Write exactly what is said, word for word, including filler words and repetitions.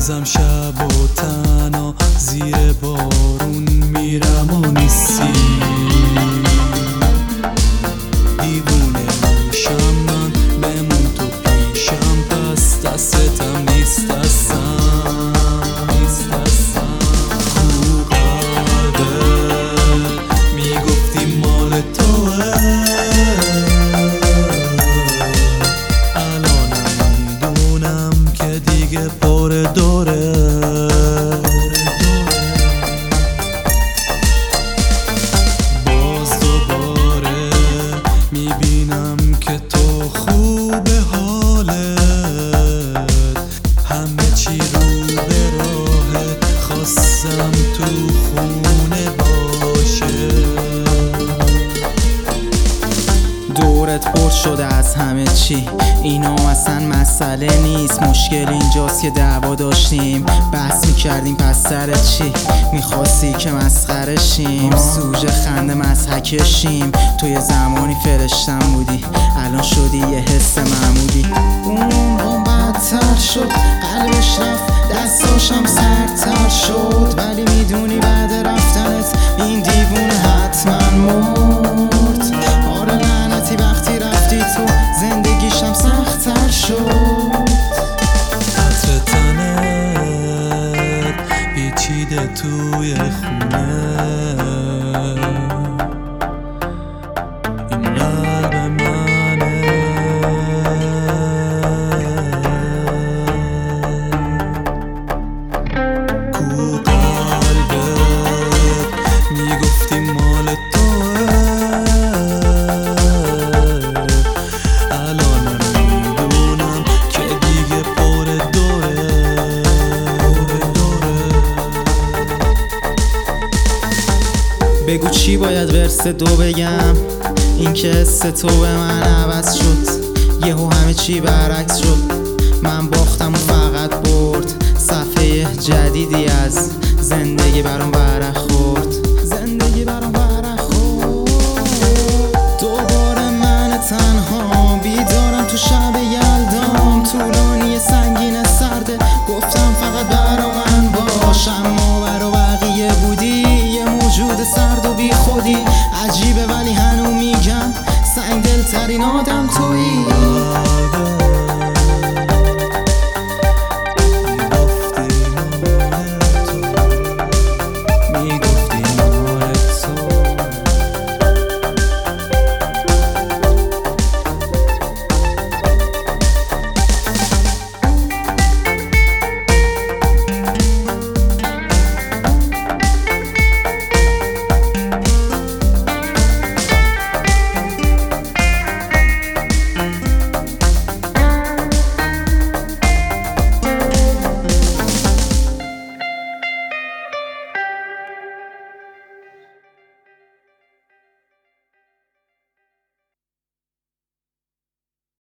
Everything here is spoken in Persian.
بازم شب و تنها زیر بارون میرم و نیستی. دیوونه میشم من، بمون تو پیشم، پس دستتم نیست دستم نیست دستم. کو قلبت میگفتی مال توه، الانم میدونم که دیگه پر دوره. باز دوباره میبینم که تو خوبه حالت، همه چی رو به راهت، خواستم تو خونه باشه. دورت پر شده از همه چی، اینا اصلا مسئله نیست. مشکل اینجاست که دعوا داشتیم، بحث میکردیم پس سر چی میخواستی که مسخره شیم. سوژه خنده مضحکشیم، توی زمانی فرشتم بودی، الان شدی یه حس معمولی. اون هم بدتر شد، قلبش رفت دستاشم سردتر شد، ولی میدونی بعد رفتنت این دیوونه حتما مرد. آره لعنتی وقتی رفتی تو زندگیشم سخت‌تر شد. عطر تنت پیچیده توی خونه، این قلب منه. کو قلبت میگفتی مال توه، الانم میدونم که دیگه پر دوره پر دوره. بگو چی باید ورس دو بگم، این که حس تو به من عوض شد، یهو همه چی برعکس شد. من باختم و فقط برد، صفحه جدیدی از زندگی برام ورق خورد.